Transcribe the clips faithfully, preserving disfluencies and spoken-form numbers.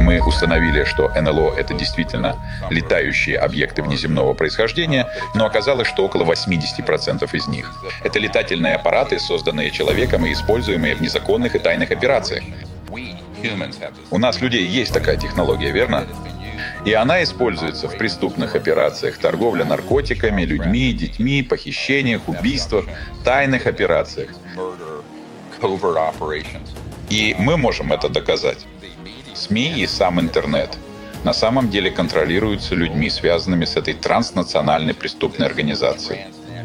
мы установили, что эн эл о — это действительно летающие объекты внеземного происхождения, но оказалось, что около восемьдесят процентов из них — это летательные аппараты, созданные человеком и используемые в незаконных и тайных операциях. У нас, людей, есть такая технология, верно? И она используется в преступных операциях: торговля наркотиками, людьми, детьми, похищениях, убийствах, тайных операциях. И мы можем это доказать. СМИ и сам интернет на самом деле контролируются людьми, связанными с этой транснациональной преступной организацией.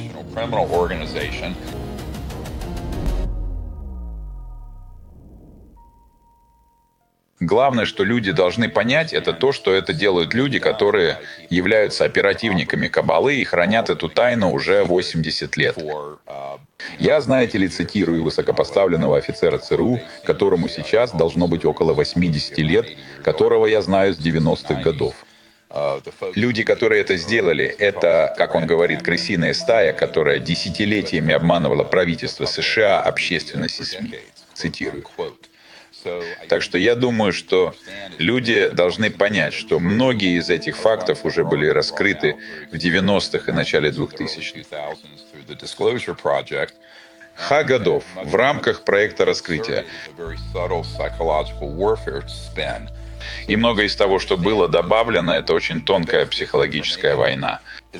Главное, что люди должны понять, это то, что это делают люди, которые являются оперативниками кабалы и хранят эту тайну уже восемьдесят лет. Я, знаете ли, цитирую высокопоставленного офицера ЦРУ, которому сейчас должно быть около восьмидесяти лет, которого я знаю с девяностых годов. Люди, которые это сделали, это, как он говорит, крысиная стая, которая десятилетиями обманывала правительство США, общественность и СМИ. Цитирую. Так что я думаю, что люди должны понять, что многие из этих фактов уже были раскрыты в девяностых и начале двухтысячных. Ха годов в рамках проекта раскрытия. И многое из того, что было добавлено, это очень тонкая психологическая война.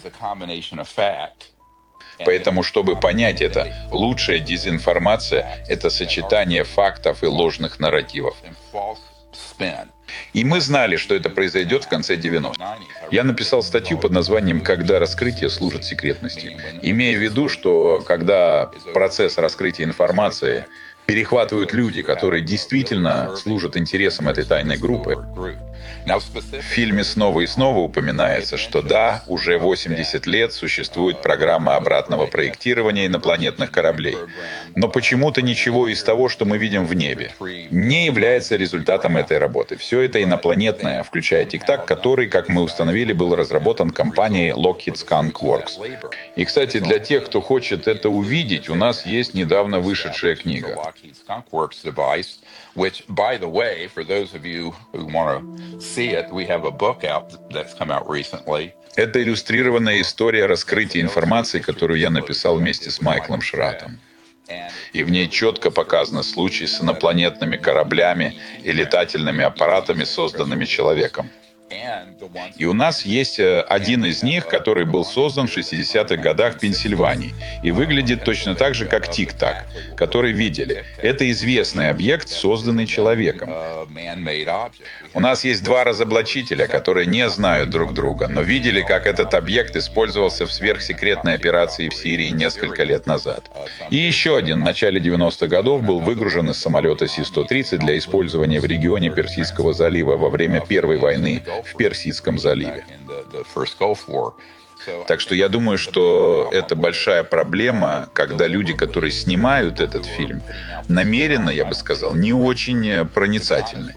Поэтому, чтобы понять это, лучшая дезинформация — это сочетание фактов и ложных нарративов. И мы знали, что это произойдет в конце девяностых. Я написал статью под названием «Когда раскрытие служит секретности», имея в виду, что когда процесс раскрытия информации перехватывают люди, которые действительно служат интересам этой тайной группы. В фильме снова и снова упоминается, что да, уже восемьдесят лет существует программа обратного проектирования инопланетных кораблей. Но почему-то ничего из того, что мы видим в небе, не является результатом этой работы. Все это инопланетное, включая Тик-Так, который, как мы установили, был разработан компанией Lockheed Skunk Works. И, кстати, для тех, кто хочет это увидеть, у нас есть недавно вышедшая книга. Which, by the way, for those of you who want to see it, we have a book out that's come out recently. Это иллюстрированная история раскрытия информации, которую я написал вместе с Майклом Шратом. И в ней четко показаны случаи с инопланетными кораблями и летательными аппаратами, созданными человеком. И у нас есть один из них, который был создан в шестидесятых годах в Пенсильвании и выглядит точно так же, как Тик-Так, который видели. Это известный объект, созданный человеком. У нас есть два разоблачителя, которые не знают друг друга, но видели, как этот объект использовался в сверхсекретной операции в Сирии несколько лет назад. И еще один в начале девяностых годов был выгружен из самолета Си сто тридцать для использования в регионе Персидского залива во время Первой войны в Персидском заливе. Так что я думаю, что это большая проблема, когда люди, которые снимают этот фильм, намеренно, я бы сказал, не очень проницательны.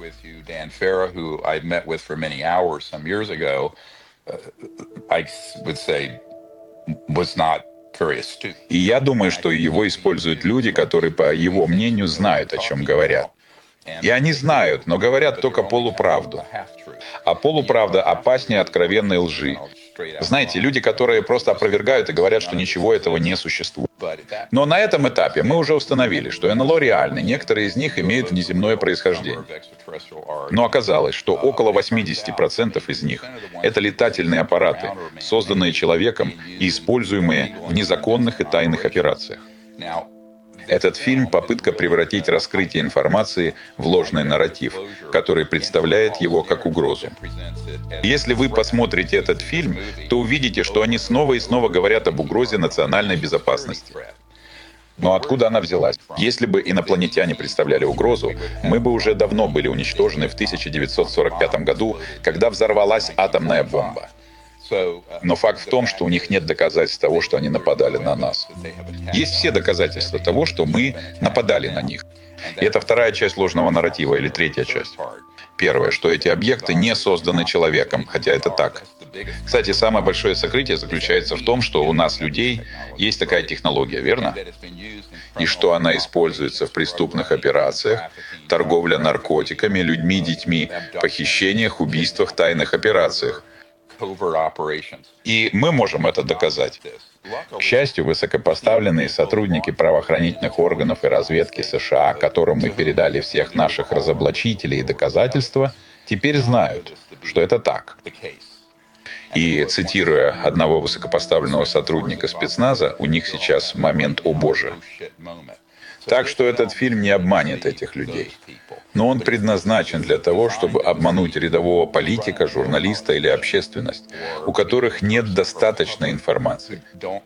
И я думаю, что его используют люди, которые, по его мнению, знают, о чем говорят. И они знают, но говорят только полуправду. А полуправда опаснее откровенной лжи. Знаете, люди, которые просто опровергают и говорят, что ничего этого не существует. Но на этом этапе мы уже установили, что эн эл о реальны, некоторые из них имеют внеземное происхождение. Но оказалось, что около восемьдесят процентов из них — это летательные аппараты, созданные человеком и используемые в незаконных и тайных операциях. Этот фильм — попытка превратить раскрытие информации в ложный нарратив, который представляет его как угрозу. Если вы посмотрите этот фильм, то увидите, что они снова и снова говорят об угрозе национальной безопасности. Но откуда она взялась? Если бы инопланетяне представляли угрозу, мы бы уже давно были уничтожены в тысяча девятьсот сорок пятом году, когда взорвалась атомная бомба. Но факт в том, что у них нет доказательств того, что они нападали на нас. Есть все доказательства того, что мы нападали на них. И это вторая часть ложного нарратива, или третья часть. Первое, что эти объекты не созданы человеком, хотя это так. Кстати, самое большое сокрытие заключается в том, что у нас, людей, есть такая технология, верно? И что она используется в преступных операциях, торговля наркотиками, людьми, детьми, похищениях, убийствах, тайных операциях. И мы можем это доказать. К счастью, высокопоставленные сотрудники правоохранительных органов и разведки США, которым мы передали всех наших разоблачителей и доказательства, теперь знают, что это так. И, цитируя одного высокопоставленного сотрудника спецназа, у них сейчас момент «О боже». Так что этот фильм не обманет этих людей. Но он предназначен для того, чтобы обмануть рядового политика, журналиста или общественность, у которых нет достаточной информации.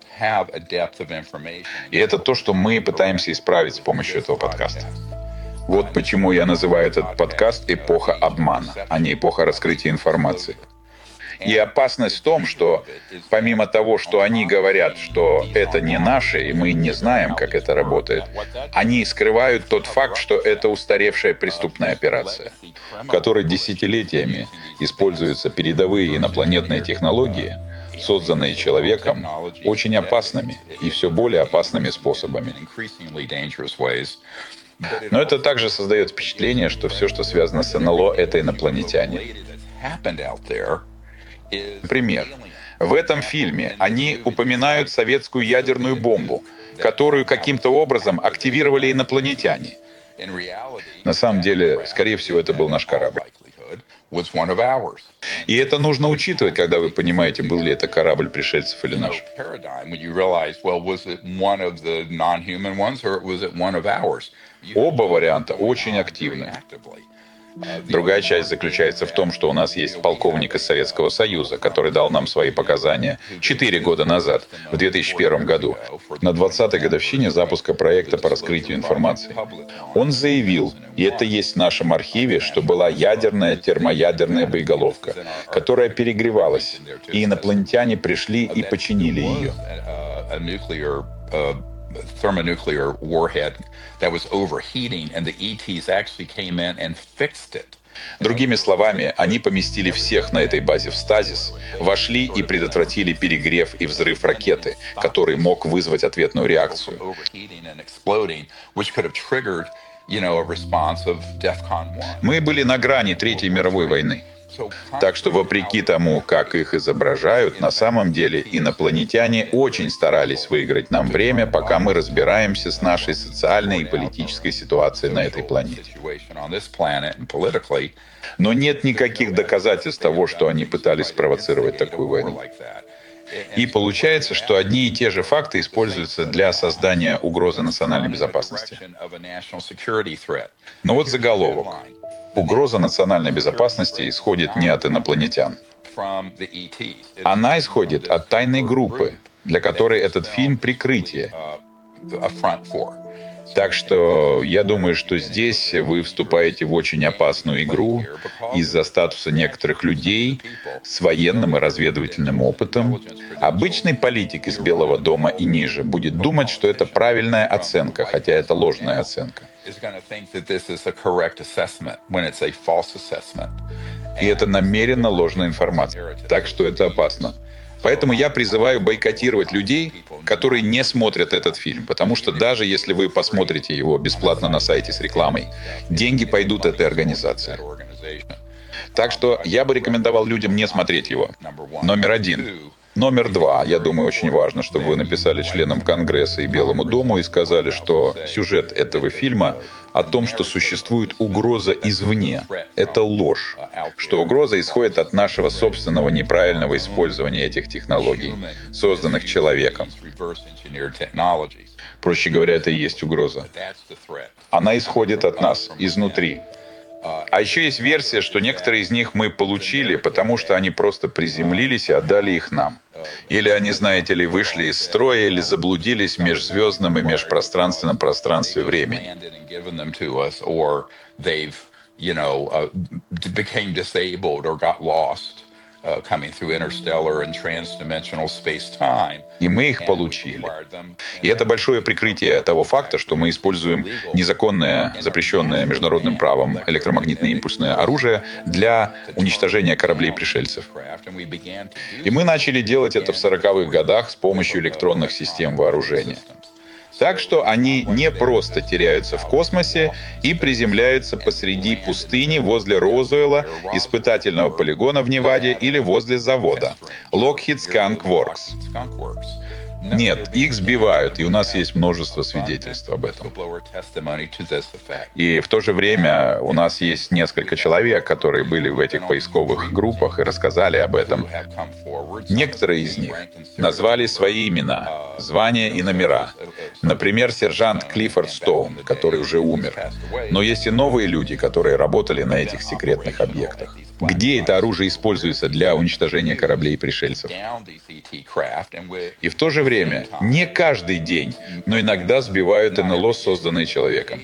И это то, что мы пытаемся исправить с помощью этого подкаста. Вот почему я называю этот подкаст «Эпоха обмана», а не «Эпоха раскрытия информации». И опасность в том, что помимо того, что они говорят, что это не наше, и мы не знаем, как это работает, они скрывают тот факт, что это устаревшая преступная операция, в которой десятилетиями используются передовые инопланетные технологии, созданные человеком очень опасными и все более опасными способами. Но это также создает впечатление, что все, что связано с эн эл о, это инопланетяне. Например, в этом фильме они упоминают советскую ядерную бомбу, которую каким-то образом активировали инопланетяне. На самом деле, скорее всего, это был наш корабль. И это нужно учитывать, когда вы понимаете, был ли это корабль пришельцев или наш. Оба варианта очень активны. Другая часть заключается в том, что у нас есть полковник из Советского Союза, который дал нам свои показания четыре года назад, в две тысячи первом году, на двадцатой годовщине запуска проекта по раскрытию информации. Он заявил, и это есть в нашем архиве, что была ядерная термоядерная боеголовка, которая перегревалась, и инопланетяне пришли и починили ее. thermonuclear warhead that was overheating, and the E Ts actually came in and fixed it. Другими словами, они поместили всех на этой базе в стазис, вошли и предотвратили перегрев и взрыв ракеты, который мог вызвать ответную реакцию. Мы были на грани Третьей мировой войны. Так что, вопреки тому, как их изображают, на самом деле инопланетяне очень старались выиграть нам время, пока мы разбираемся с нашей социальной и политической ситуацией на этой планете. Но нет никаких доказательств того, что они пытались спровоцировать такую войну. И получается, что одни и те же факты используются для создания угрозы национальной безопасности. Но вот заголовок. Угроза национальной безопасности исходит не от инопланетян. Она исходит от тайной группы, для которой этот фильм — прикрытие. Так что я думаю, что здесь вы вступаете в очень опасную игру из-за статуса некоторых людей с военным и разведывательным опытом. Обычный политик из Белого дома и ниже будет думать, что это правильная оценка, хотя это ложная оценка. И это намеренно ложная информация. Так что это опасно. Поэтому я призываю бойкотировать людей, которые не смотрят этот фильм, потому что даже если вы посмотрите его бесплатно на сайте с рекламой, деньги пойдут этой организации. Так что я бы рекомендовал людям не смотреть его. Номер один. Номер два. Я думаю, очень важно, чтобы вы написали членам Конгресса и Белому дому и сказали, что сюжет этого фильма о том, что существует угроза извне. Это ложь. Что угроза исходит от нашего собственного неправильного использования этих технологий, созданных человеком. Проще говоря, это и есть угроза. Она исходит от нас, изнутри. А еще есть версия, что некоторые из них мы получили, потому что они просто приземлились и отдали их нам. Или они, знаете ли, вышли из строя или заблудились в межзвездном и межпространственном пространстве времени. И мы их получили. И это большое прикрытие того факта, что мы используем незаконное, запрещенное международным правом электромагнитное импульсное оружие для уничтожения кораблей пришельцев. И мы начали делать это в сороковых годах с помощью электронных систем вооружения. Так что они не просто теряются в космосе и приземляются посреди пустыни возле Розуэлла, испытательного полигона в Неваде или возле завода Lockheed Skunk Works. Нет, их сбивают, и у нас есть множество свидетельств об этом. И в то же время у нас есть несколько человек, которые были в этих поисковых группах и рассказали об этом. Некоторые из них назвали свои имена, звания и номера. Например, сержант Клиффорд Стоун, который уже умер. Но есть и новые люди, которые работали на этих секретных объектах. Где это оружие используется для уничтожения кораблей пришельцев. И в то же время не каждый день, но иногда сбивают эн эл о, созданные человеком.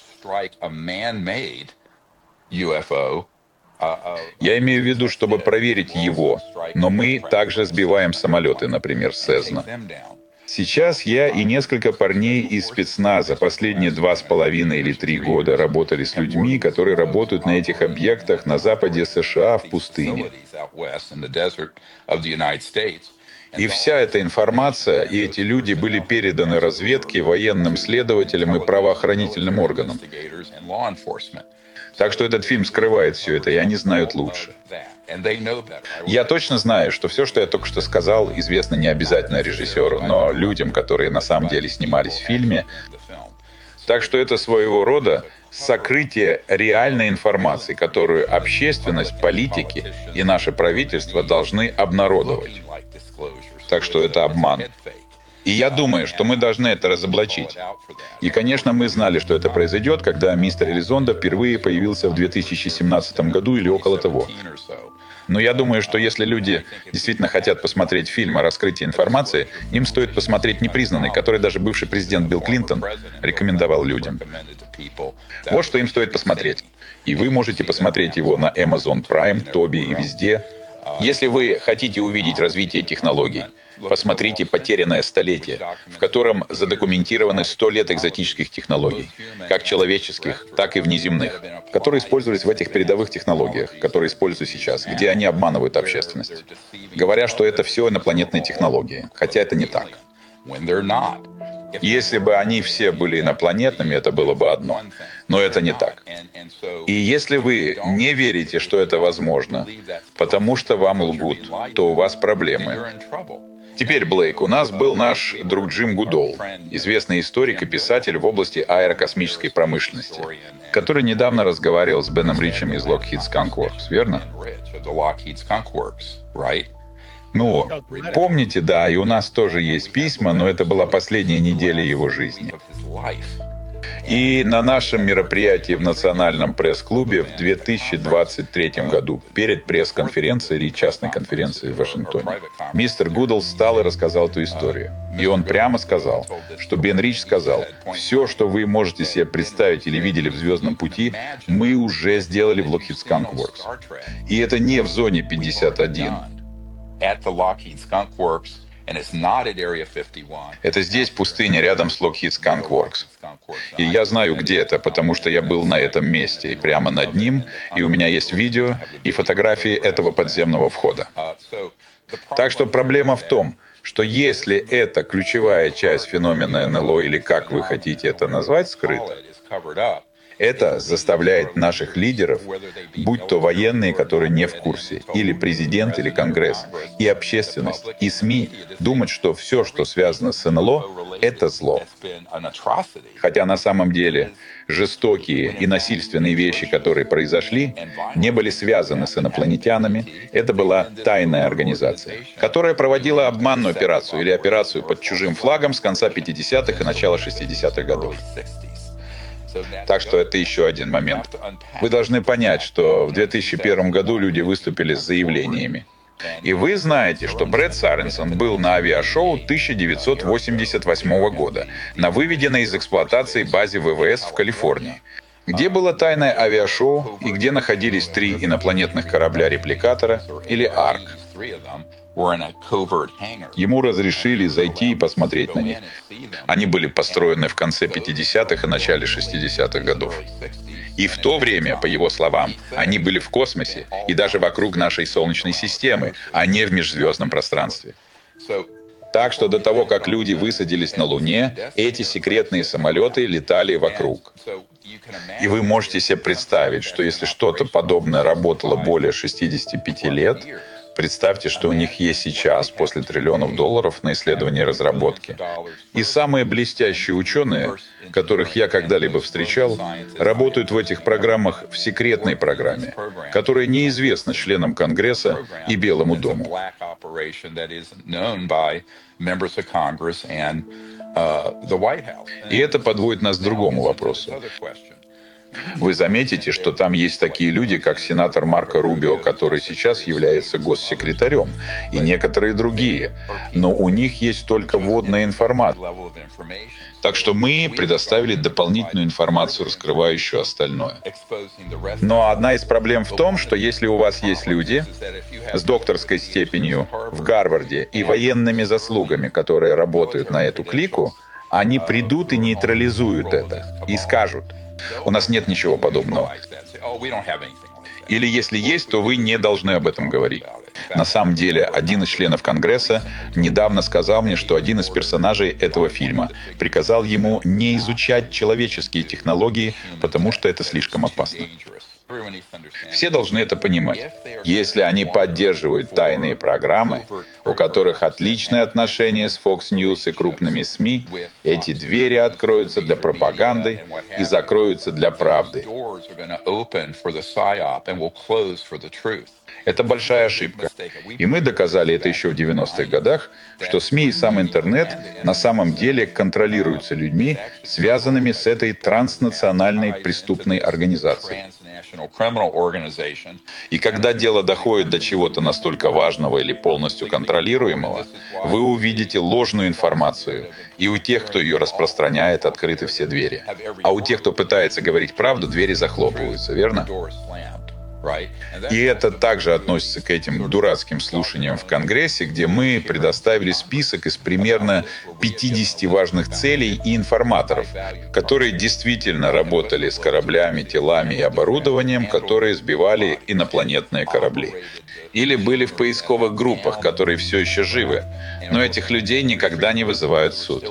Я имею в виду, чтобы проверить его, но мы также сбиваем самолеты, например, Cessna. Сейчас я и несколько парней из спецназа последние два с половиной или три года работали с людьми, которые работают на этих объектах на западе США в пустыне. И вся эта информация и эти люди были переданы разведке, военным следователям и правоохранительным органам. Так что этот фильм скрывает все это, и они знают лучше. Я точно знаю, что все, что я только что сказал, известно не обязательно режиссеру, но людям, которые на самом деле снимались в фильме. Так что это своего рода сокрытие реальной информации, которую общественность, политики и наше правительство должны обнародовать. Так что это обман. И я думаю, что мы должны это разоблачить. И, конечно, мы знали, что это произойдет, когда мистер Элизондо впервые появился в две тысячи семнадцатом году или около того. Но я думаю, что если люди действительно хотят посмотреть фильм о раскрытии информации, им стоит посмотреть «Непризнанный», который даже бывший президент Билл Клинтон рекомендовал людям. Вот что им стоит посмотреть. И вы можете посмотреть его на Amazon Prime, Тоби и везде. Если вы хотите увидеть развитие технологий, посмотрите «Потерянное столетие», в котором задокументированы сто лет экзотических технологий, как человеческих, так и внеземных, которые использовались в этих передовых технологиях, которые используют сейчас, где они обманывают общественность, говоря, что это все инопланетные технологии, хотя это не так. Если бы они все были инопланетными, это было бы одно. Но это не так. И если вы не верите, что это возможно, потому что вам лгут, то у вас проблемы. Теперь, Блейк, у нас был наш друг Джим Гудолл, известный историк и писатель в области аэрокосмической промышленности, который недавно разговаривал с Беном Ричем из Lockheed Skunk Works, верно? Ну, помните, да, и у нас тоже есть письма, но это была последняя неделя его жизни. И на нашем мероприятии в Национальном пресс-клубе в две тысячи двадцать третьем году, перед пресс-конференцией или частной конференцией в Вашингтоне, мистер Гудолл встал и рассказал эту историю. И он прямо сказал, что Бен Рич сказал: «Все, что вы можете себе представить или видели в «Звездном пути», мы уже сделали в Lockheed Skunk Works. И это не в зоне пятьдесят один. Это здесь пустыня, рядом с Lockheed Skunk Works. И я знаю, где это, потому что я был на этом месте, и прямо над ним, и у меня есть видео и фотографии этого подземного входа. Так что проблема в том, что если это ключевая часть феномена эн эл о, или как вы хотите это назвать, скрыта, это заставляет наших лидеров, будь то военные, которые не в курсе, или президент, или Конгресс, и общественность, и СМИ, думать, что все, что связано с эн эл о, это зло. Хотя на самом деле жестокие и насильственные вещи, которые произошли, не были связаны с инопланетянами. Это была тайная организация, которая проводила обманную операцию или операцию под чужим флагом с конца пятидесятых и начала шестидесятых годов. Так что это еще один момент. Вы должны понять, что в две тысячи первом году люди выступили с заявлениями. И вы знаете, что Брэд Саренсон был на авиашоу тысяча девятьсот восемьдесят восьмого года на выведенной из эксплуатации базе вэ вэ эс в Калифорнии. где было тайное авиашоу и где находились три инопланетных корабля-репликатора или Арк. Ему разрешили зайти и посмотреть на них. Они были построены в конце пятидесятых и начале шестидесятых годов. И в то время, по его словам, они были в космосе и даже вокруг нашей Солнечной системы, а не в межзвездном пространстве. Так что до того, как люди высадились на Луне, эти секретные самолеты летали вокруг. И вы можете себе представить, что если что-то подобное работало более шестидесяти пяти лет, представьте, что у них есть сейчас, после триллионов долларов на исследования и разработки. И самые блестящие ученые, которых я когда-либо встречал, работают в этих программах в секретной программе, которая неизвестна членам Конгресса и Белому дому. И это подводит нас к другому вопросу. Вы заметите, что там есть такие люди, как сенатор Марко Рубио, который сейчас является госсекретарем, и некоторые другие. Но у них есть только вводная информация. Так что мы предоставили дополнительную информацию, раскрывающую остальное. Но одна из проблем в том, что если у вас есть люди с докторской степенью в Гарварде и военными заслугами, которые работают на эту клику, они придут и нейтрализуют это, и скажут: у нас нет ничего подобного. Или если есть, то вы не должны об этом говорить. На самом деле, один из членов Конгресса недавно сказал мне, что один из персонажей этого фильма приказал ему не изучать человеческие технологии, потому что это слишком опасно. Все должны это понимать. Если они поддерживают тайные программы, у которых отличные отношения с Fox News и крупными СМИ, эти двери откроются для пропаганды и закроются для правды. Это большая ошибка. И мы доказали это еще в девяностых годах, что СМИ и сам интернет на самом деле контролируются людьми, связанными с этой транснациональной преступной организацией. И когда дело доходит до чего-то настолько важного или полностью контролируемого, вы увидите ложную информацию. И у тех, кто ее распространяет, открыты все двери. А у тех, кто пытается говорить правду, двери захлопываются, верно? И это также относится к этим дурацким слушаниям в Конгрессе, где мы предоставили список из примерно пятидесяти важных целей и информаторов, которые действительно работали с кораблями, телами и оборудованием, которые сбивали инопланетные корабли. Или были в поисковых группах, которые все еще живы, но этих людей никогда не вызывают в суд.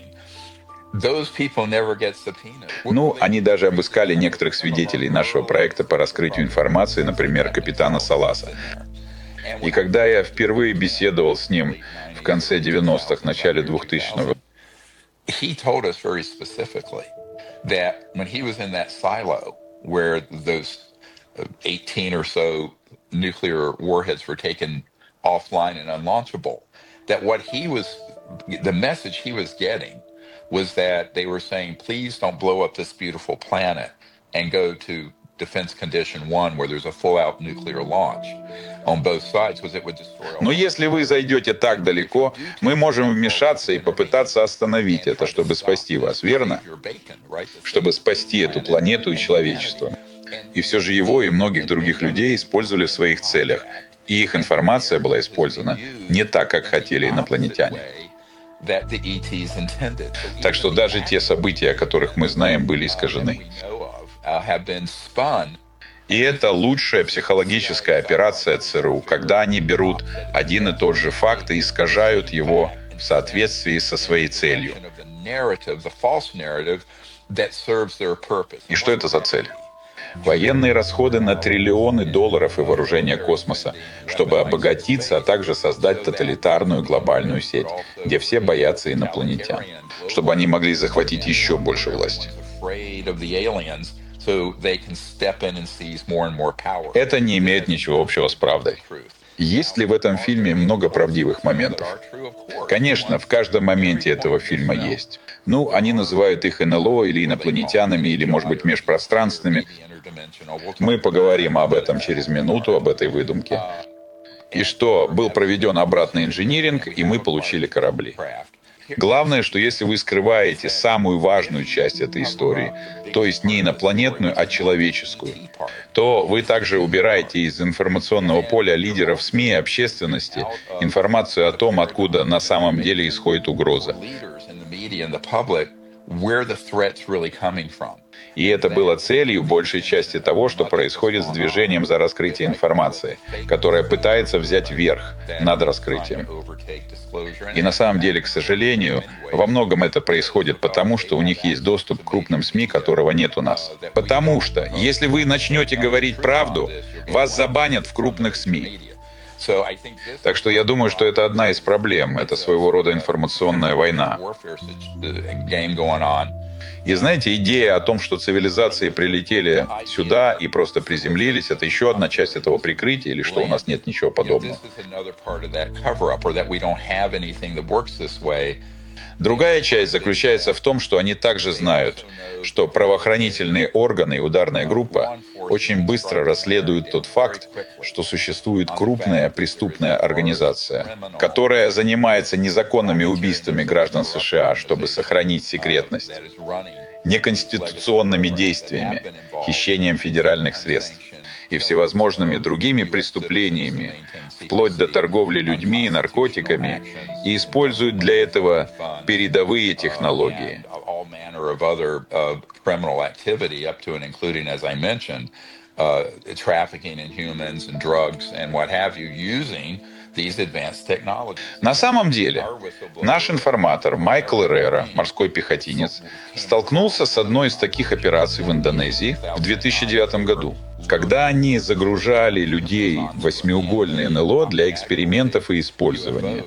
Ну, они даже обыскали некоторых свидетелей нашего проекта по раскрытию информации, например, капитана Саласа. И когда я впервые беседовал с ним в конце девяностых, начале двухтысячных, he told us very specifically that when he was in that silo where those eighteen or so nuclear warheads were taken offline and unlaunchable, that what he was, the message he was getting was that they were saying, please don't blow up this beautiful planet and go to defense condition one, where there's a full-out nuclear launch on both sides, because it would destroy all. Но если вы зайдете так далеко, мы можем вмешаться и попытаться остановить это, чтобы спасти вас, верно? Чтобы спасти эту планету и человечество. И все же его и многих других людей использовали в своих целях, и их информация была использована не так, как хотели инопланетяне. Так что даже те события, о которых мы знаем, были искажены. И это лучшая психологическая операция ЦРУ, когда они берут один и тот же факт и искажают его в соответствии со своей целью. И что это за цель? Военные расходы на триллионы долларов и вооружение космоса, чтобы обогатиться, а также создать тоталитарную глобальную сеть, где все боятся инопланетян, чтобы они могли захватить еще больше власти. Это не имеет ничего общего с правдой. Есть ли в этом фильме много правдивых моментов? Конечно, в каждом моменте этого фильма есть. Ну, они называют их эн эл о или инопланетянами, или, может быть, межпространственными. Мы поговорим об этом через минуту, об этой выдумке. И что был проведен обратный инжиниринг, и мы получили корабли. Главное, что если вы скрываете самую важную часть этой истории, то есть не инопланетную, а человеческую, то вы также убираете из информационного поля лидеров СМИ и общественности информацию о том, откуда на самом деле исходит угроза. И это было целью большей части того, что происходит с движением за раскрытие информации, которое пытается взять верх над раскрытием. И на самом деле, к сожалению, во многом это происходит потому, что у них есть доступ к крупным СМИ, которого нет у нас. Потому что, если вы начнете говорить правду, вас забанят в крупных СМИ. Так что я думаю, что это одна из проблем. Это своего рода информационная война. И знаете, идея о том, что цивилизации прилетели сюда и просто приземлились, это еще одна часть этого прикрытия, или что у нас нет ничего подобного. Другая часть заключается в том, что они также знают, что правоохранительные органы и ударная группа очень быстро расследуют тот факт, что существует крупная преступная организация, которая занимается незаконными убийствами граждан США, чтобы сохранить секретность, неконституционными действиями, хищением федеральных средств и всевозможными другими преступлениями, вплоть до торговли людьми и наркотиками, и используют для этого передовые технологии. На самом деле, наш информатор Майкл Эррера, морской пехотинец, столкнулся с одной из таких операций в Индонезии в две тысячи девятом году, когда они загружали людей в восьмиугольный эн эл о для экспериментов и использования.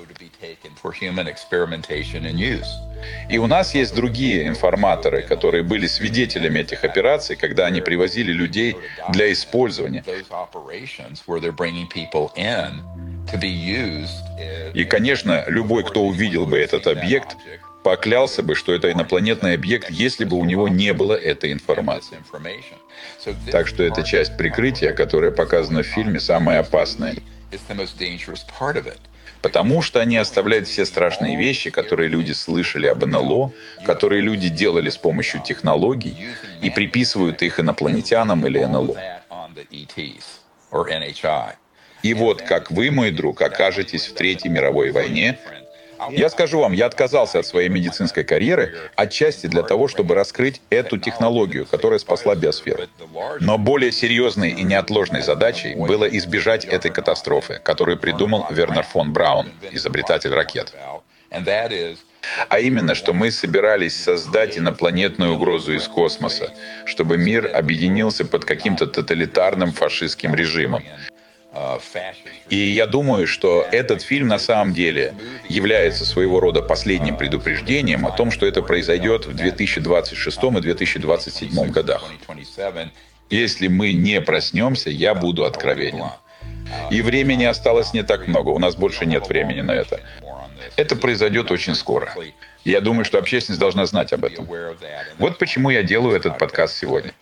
И у нас есть другие информаторы, которые были свидетелями этих операций, когда они привозили людей для использования. И, конечно, любой, кто увидел бы этот объект, поклялся бы, что это инопланетный объект, если бы у него не было этой информации. Так что эта часть прикрытия, которая показана в фильме, самая опасная. Потому что они оставляют все страшные вещи, которые люди слышали об эн эл о, которые люди делали с помощью технологий, и приписывают их инопланетянам или эн эл о. И вот как вы, мой друг, окажетесь в Третьей мировой войне. Я скажу вам, я отказался от своей медицинской карьеры отчасти для того, чтобы раскрыть эту технологию, которая спасла биосферу. Но более серьезной и неотложной задачей было избежать этой катастрофы, которую придумал Вернер фон Браун, изобретатель ракет. А именно, что мы собирались создать инопланетную угрозу из космоса, чтобы мир объединился под каким-то тоталитарным фашистским режимом. И я думаю, что этот фильм на самом деле является своего рода последним предупреждением о том, что это произойдет в две тысячи двадцать шестом и две тысячи двадцать седьмом годах. Если мы не проснемся, я буду откровенен. И времени осталось не так много, у нас больше нет времени на это. Это произойдет очень скоро. Я думаю, что общественность должна знать об этом. Вот почему я делаю этот подкаст сегодня.